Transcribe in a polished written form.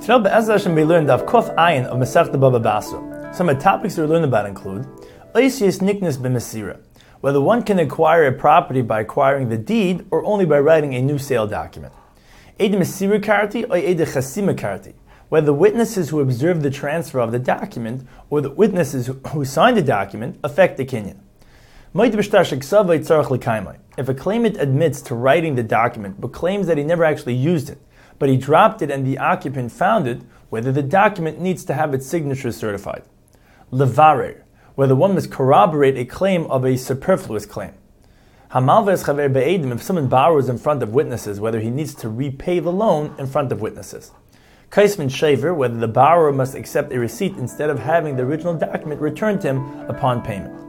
Tonight, Be'ezras Hashem, we learned of Kof Ayin of Masechta Baba Basra. Some of the topics we learned about include Oisius Niknas B'Mesira, whether one can acquire a property by acquiring the deed or only by writing a new sale document. Eid Mesira Karti or Eid Chasima Karti, whether the witnesses who observe the transfer of the document or the witnesses who signed the document affect the kinyan. If a claimant admits to writing the document but claims that he never actually used it, but he dropped it and the occupant found it, whether the document needs to have its signature certified. Levarer, whether one must corroborate a claim of a superfluous claim. Hamalves chaver be'edim, if someone borrows in front of witnesses, whether he needs to repay the loan in front of witnesses. Kaisman shaver, whether the borrower must accept a receipt instead of having the original document returned to him upon payment.